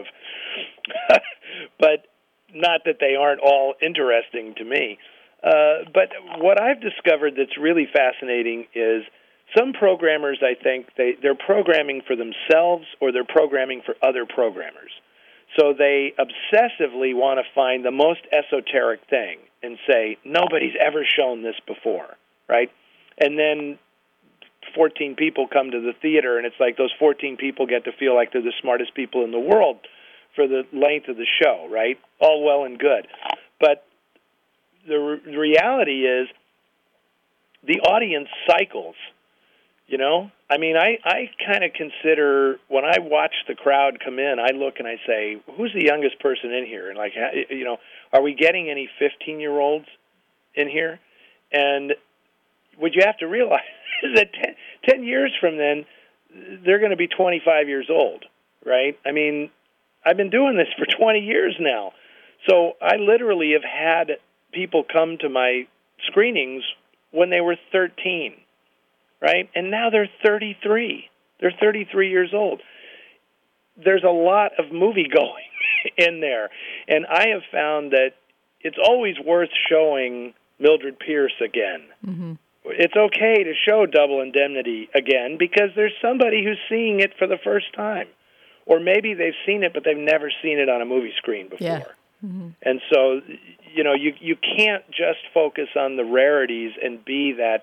But not that they aren't all interesting to me. But what I've discovered that's really fascinating is some programmers, I think, they're programming for themselves or they're programming for other programmers. So they obsessively want to find the most esoteric thing and say, nobody's ever shown this before, right? And then 14 people come to the theater, and it's like those 14 people get to feel like they're the smartest people in the world for the length of the show, right? All well and good. But the reality is the audience cycles, you know? I mean, I kind of consider, when I watch the crowd come in, I look and I say, who's the youngest person in here? And, are we getting any 15-year-olds in here? And what you have to realize is that 10 years from then, they're going to be 25 years old, right? I mean, I've been doing this for 20 years now. So I literally have had people come to my screenings when they were 13, right? And now they're 33. They're 33 years old. There's a lot of movie going in there. And I have found that it's always worth showing Mildred Pierce again. Mm-hmm. It's okay to show Double Indemnity again because there's somebody who's seeing it for the first time. Or maybe they've seen it, but they've never seen it on a movie screen before. Yeah. Mm-hmm. And so, you can't just focus on the rarities and be that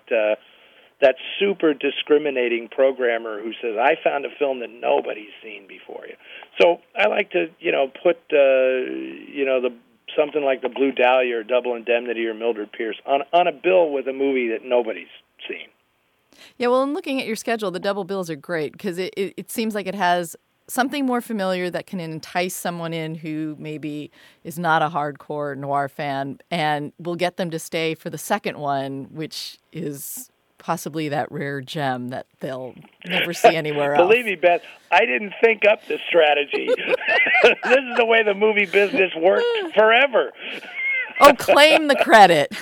super discriminating programmer who says, I found a film that nobody's seen before you. So I like to, put, something like The Blue Dahlia or Double Indemnity or Mildred Pierce on a bill with a movie that nobody's seen. Yeah, well, in looking at your schedule, the double bills are great because it seems like it has something more familiar that can entice someone in who maybe is not a hardcore noir fan and will get them to stay for the second one, which is possibly that rare gem that they'll never see anywhere else. Believe me, Beth, I didn't think up this strategy. This is the way the movie business worked forever. Oh, claim the credit.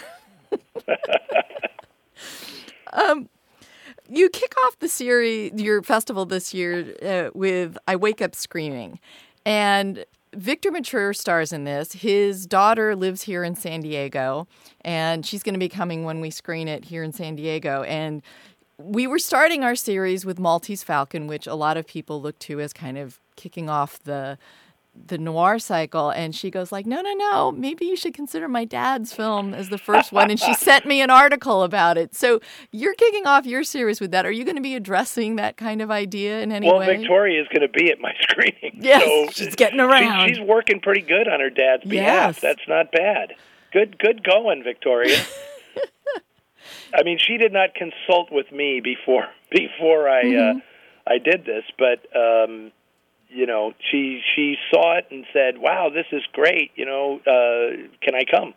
You kick off the series, your festival this year, with I Wake Up Screaming. And Victor Mature stars in this. His daughter lives here in San Diego, and she's going to be coming when we screen it here in San Diego. And we were starting our series with Maltese Falcon, which a lot of people look to as kind of kicking off the noir cycle, and she goes like, no, maybe you should consider my dad's film as the first one, and she sent me an article about it. So you're kicking off your series with that. Are you going to be addressing that kind of idea in any way? Well, Victoria is going to be at my screening. Yes, so she's getting around. She's working pretty good on her dad's behalf. Yes. That's not bad. Good going, Victoria. I mean, she did not consult with me before I did this, but you know, she saw it and said, "Wow, this is great. You know, can I come?"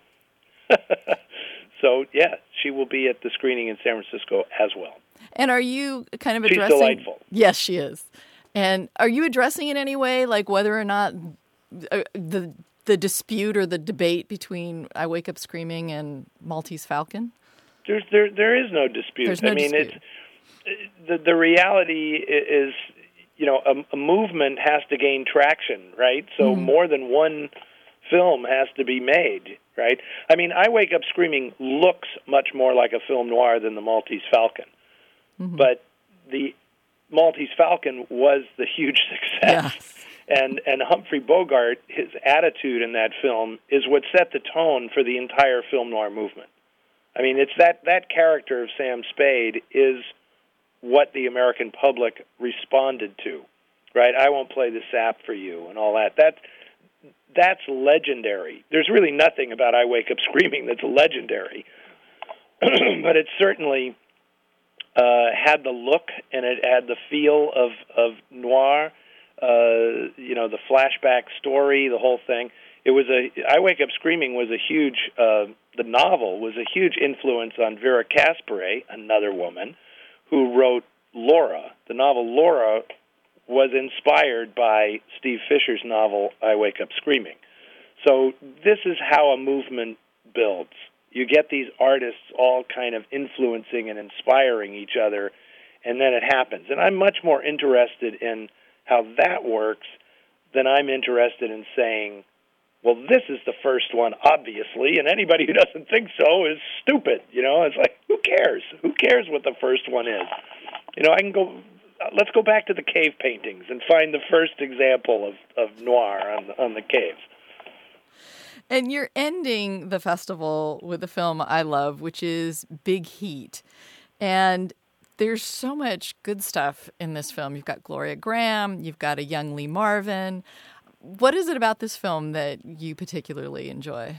So yeah, she will be at the screening in San Francisco as well. And are you kind of She's addressing? delightful. Yes, she is. And are you addressing in any way, like whether or not the dispute or the debate between I Wake Up Screaming and Maltese Falcon? There is no dispute. There's no dispute. It's the reality is, you know, a movement has to gain traction, right? So more than one film has to be made, right? I mean, I Wake Up Screaming looks much more like a film noir than the Maltese Falcon, but the Maltese Falcon was the huge success. Yes. And Humphrey Bogart, his attitude in that film is what set the tone for the entire film noir movement. I mean, it's that character of Sam Spade is what the American public responded to, right? I won't play the sap for you and all that. That's legendary. There's really nothing about I Wake Up Screaming that's legendary, but it certainly had the look and it had the feel of noir. You know, the flashback story, the whole thing. I Wake Up Screaming was a huge, the novel was a huge influence on Vera Casperay, another woman, who wrote Laura. The novel Laura was inspired by Steve Fisher's novel I Wake Up Screaming. So this is how a movement builds. You get these artists all kind of influencing and inspiring each other, and then it happens. And I'm much more interested in how that works than I'm interested in saying, well, this is the first one, obviously, and anybody who doesn't think so is stupid. You know, it's like, who cares? Who cares what the first one is? You know, let's go back to the cave paintings and find the first example of noir on the caves. And you're ending the festival with a film I love, which is Big Heat. And there's so much good stuff in this film. You've got Gloria Graham, you've got a young Lee Marvin. What is it about this film that you particularly enjoy?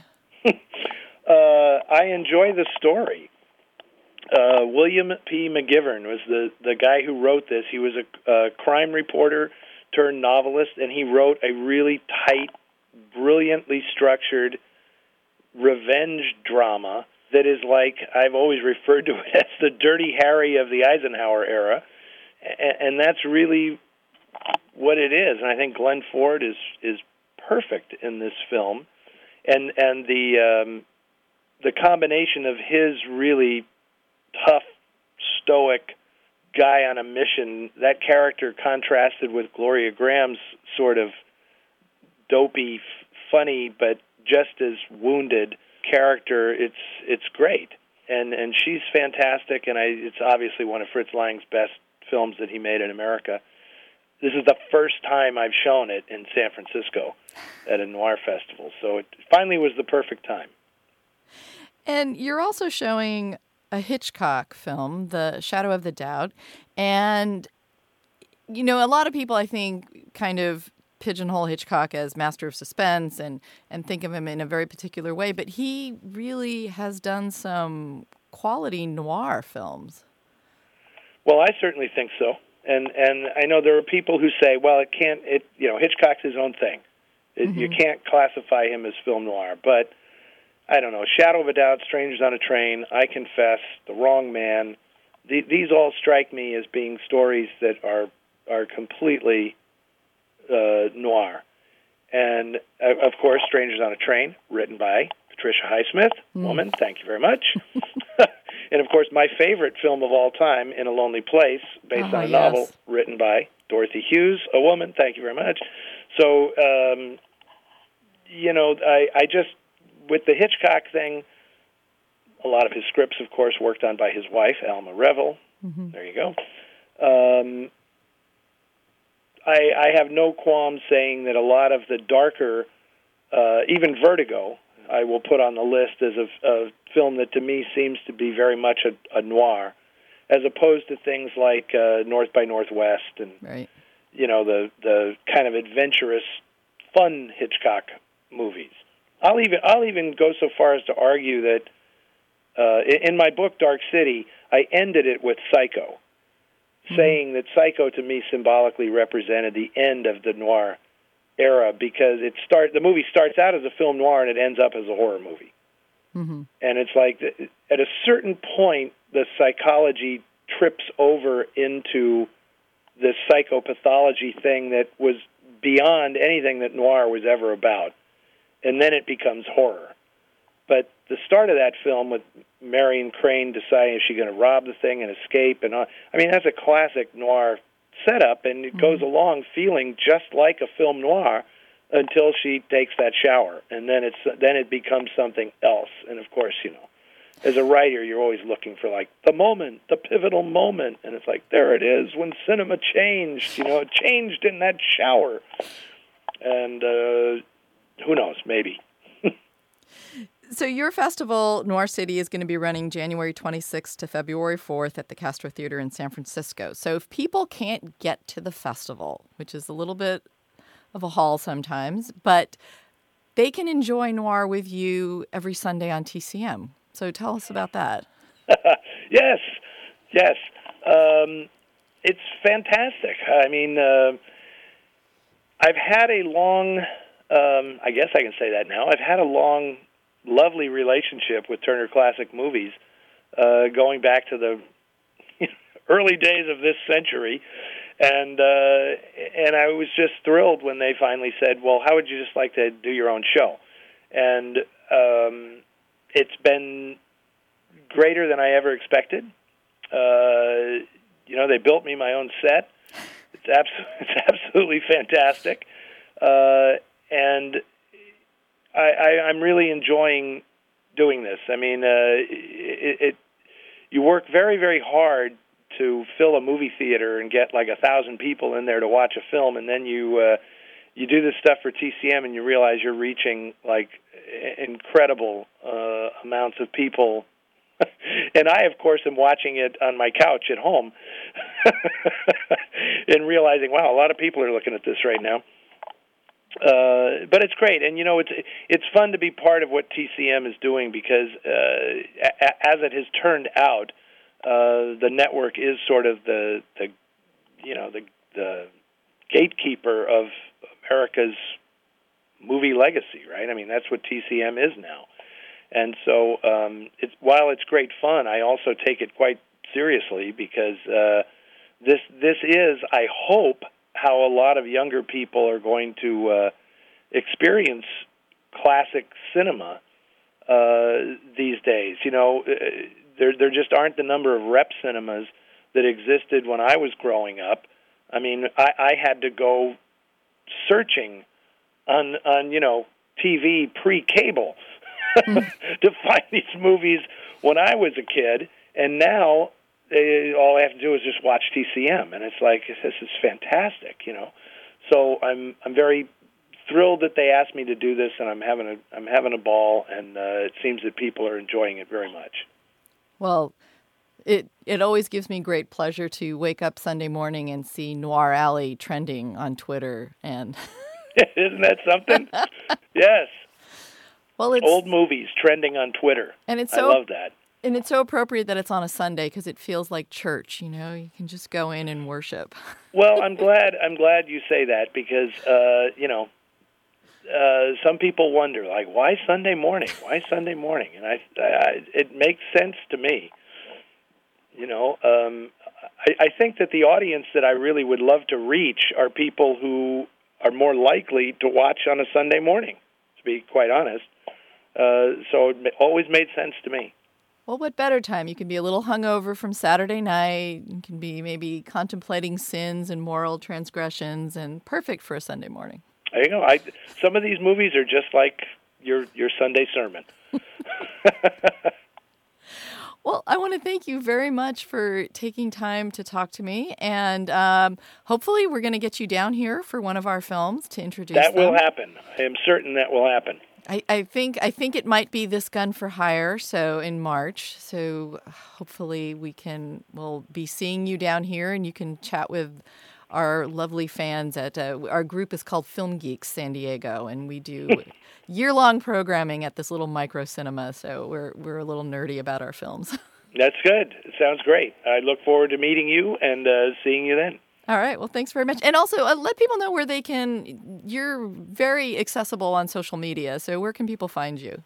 I enjoy the story. William P. McGivern was the guy who wrote this. He was a crime reporter turned novelist, and he wrote a really tight, brilliantly structured revenge drama that is like, I've always referred to it as the Dirty Harry of the Eisenhower era, and that's really what it is. And I think Glenn Ford is perfect in this film, and the combination of his really tough, stoic guy on a mission, that character contrasted with Gloria Graham's sort of dopey, funny, but just as wounded character. It's great, and she's fantastic, and it's obviously one of Fritz Lang's best films that he made in America. This is the first time I've shown it in San Francisco at a noir festival, so it finally was the perfect time. And you're also showing a Hitchcock film, The Shadow of the Doubt, and you know, a lot of people, I think, kind of pigeonhole Hitchcock as master of suspense and think of him in a very particular way, but he really has done some quality noir films. Well, I certainly think so. And I know there are people who say, well, Hitchcock's his own thing. You can't classify him as film noir. But I don't know, Shadow of a Doubt, Strangers on a Train, I Confess, The Wrong Man, these all strike me as being stories that are completely noir. And, of course, Strangers on a Train, written by Patricia Highsmith, woman, thank you very much. And, of course, my favorite film of all time, In a Lonely Place, based on a novel written by Dorothy Hughes, a woman, thank you very much. So, I just, with the Hitchcock thing, a lot of his scripts, of course, worked on by his wife, Alma Reville. There you go. I have no qualms saying that a lot of the darker, even Vertigo, I will put on the list as a film that to me seems to be very much a noir, as opposed to things like North by Northwest and the kind of adventurous, fun Hitchcock movies. I'll even go so far as to argue that In my book, Dark City, I ended it with Psycho, saying that Psycho to me symbolically represented the end of the noir era, because the movie starts out as a film noir and it ends up as a horror movie. Mm-hmm. And it's like at a certain point, the psychology trips over into this psychopathology thing that was beyond anything that noir was ever about. And then it becomes horror. But the start of that film with Marion Crane deciding if she's going to rob the thing and escape, and that's a classic noir setup, and it goes along feeling just like a film noir until she takes that shower, and then it becomes something else. And of course, as a writer, you're always looking for like the moment, the pivotal moment, and it's like there it is when cinema changed. It changed in that shower, and who knows, maybe. So your festival, Noir City, is going to be running January 26th to February 4th at the Castro Theater in San Francisco. So if people can't get to the festival, which is a little bit of a haul sometimes, but they can enjoy noir with you every Sunday on TCM. So tell us about that. Yes. It's fantastic. I mean, I've had a long, I guess I can say that now, I've had a long, lovely relationship with Turner Classic Movies, going back to the early days of this century, and I was just thrilled when they finally said, "Well, how would you just like to do your own show?" And it's been greater than I ever expected. They built me my own set. It's absolutely fantastic, and I'm really enjoying doing this. I mean, you work very, very hard to fill a movie theater and get like 1,000 people in there to watch a film, and then you do this stuff for TCM, and you realize you're reaching like incredible amounts of people. And I, of course, am watching it on my couch at home and realizing, wow, a lot of people are looking at this right now. But it's great, and it's fun to be part of what TCM is doing, because as it has turned out, the network is sort of the gatekeeper of America's movie legacy, right? I mean, that's what TCM is now, and so while it's great fun, I also take it quite seriously, because this is, I hope, how a lot of younger people are going to experience classic cinema these days. There just aren't the number of rep cinemas that existed when I was growing up. I mean, I had to go searching on TV pre-cable to find these movies when I was a kid, and now all I have to do is just watch TCM, and it's like, this is fantastic, So I'm very thrilled that they asked me to do this, and I'm having a ball, and it seems that people are enjoying it very much. Well, it always gives me great pleasure to wake up Sunday morning and see Noir Alley trending on Twitter, and isn't that something? Yes. Well, it's old movies trending on Twitter, and I love that. And it's so appropriate that it's on a Sunday, because it feels like church. You can just go in and worship. Well, I'm glad you say that, because some people wonder, like, why Sunday morning? Why Sunday morning? And I it makes sense to me. I think that the audience that I really would love to reach are people who are more likely to watch on a Sunday morning, to be quite honest. So it always made sense to me. Well, what better time? You can be a little hungover from Saturday night. You can be maybe contemplating sins and moral transgressions, and perfect for a Sunday morning. There you go. Some of these movies are just like your Sunday sermon. Well, I want to thank you very much for taking time to talk to me, and hopefully we're going to get you down here for one of our films to introduce That them. will happen. I am certain that will happen. I think it might be This Gun for Hire, so in March. So hopefully we'll be seeing you down here, and you can chat with our lovely fans at our group is called Film Geeks San Diego, and we do year-long programming at this little micro cinema. So we're a little nerdy about our films. That's good. It sounds great. I look forward to meeting you and seeing you then. All right. Well, thanks very much. And also, let people know where they can. You're very accessible on social media. So where can people find you?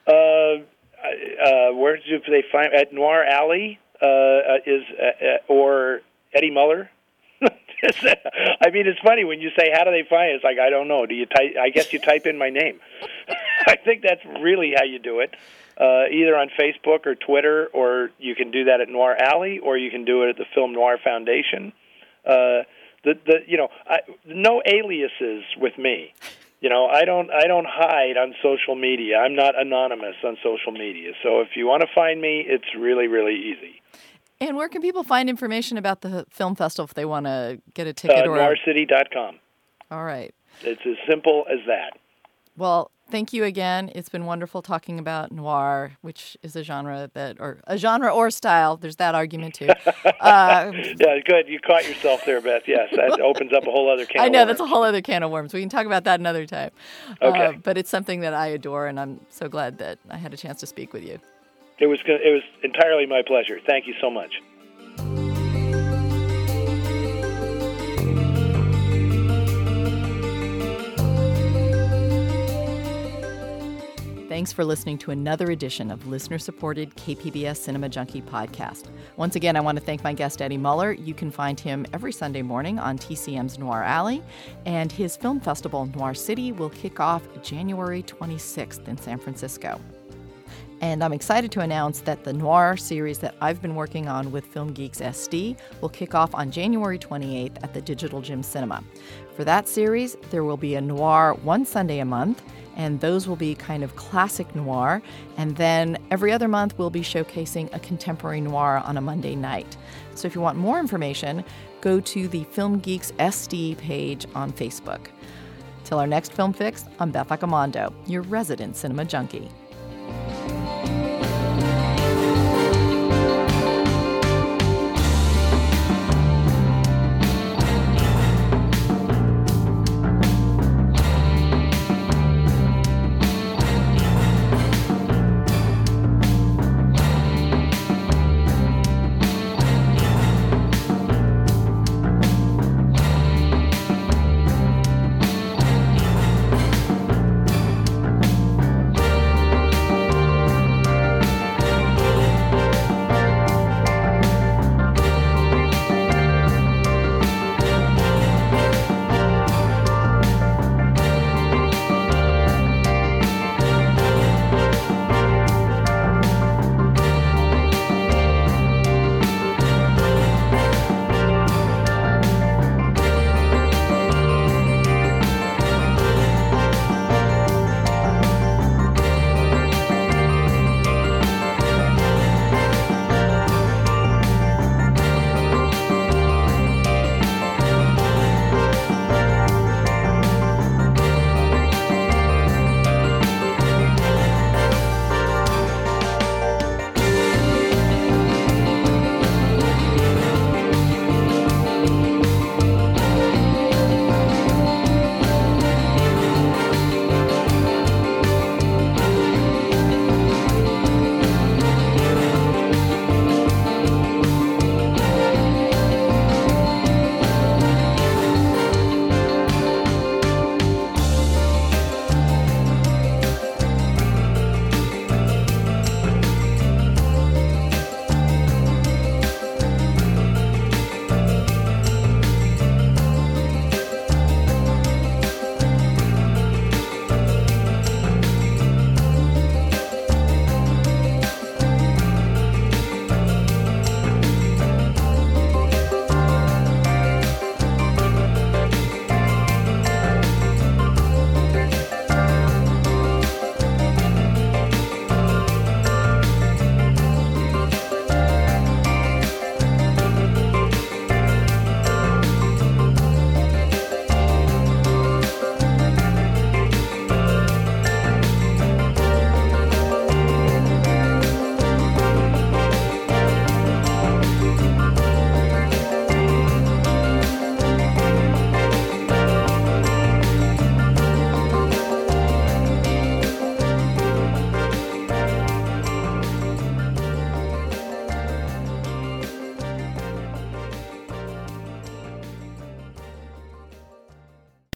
Where do they find at Noir Alley? Or Eddie Muller? I mean, it's funny when you say, "How do they find it?" It's like, I don't know. Do you type? I guess you type in my name. I think that's really how you do it. Either on Facebook or Twitter, or you can do that at Noir Alley, or you can do it at the Film Noir Foundation. No aliases with me. I don't hide on social media. I'm not anonymous on social media. So if you want to find me, it's really, really easy. And where can people find information about the film festival if they want to get a ticket? NoirCity.com. All right. It's as simple as that. Well, thank you again. It's been wonderful talking about noir, which is a genre or style. There's that argument too. Yeah, good. You caught yourself there, Beth. Yes, that opens up a whole other can of worms. I know, that's a whole other can of worms. We can talk about that another time. Okay. But it's something that I adore, and I'm so glad that I had a chance to speak with you. It was entirely my pleasure. Thank you so much. Thanks for listening to another edition of listener-supported KPBS Cinema Junkie podcast. Once again, I want to thank my guest, Eddie Muller. You can find him every Sunday morning on TCM's Noir Alley, and his film festival, Noir City, will kick off January 26th in San Francisco. And I'm excited to announce that the noir series that I've been working on with Film Geeks SD will kick off on January 28th at the Digital Gym Cinema. For that series, there will be a noir one Sunday a month, and those will be kind of classic noir. And then every other month, we'll be showcasing a contemporary noir on a Monday night. So if you want more information, go to the Film Geeks SD page on Facebook. Till our next Film Fix, I'm Beth Accomando, your resident cinema junkie.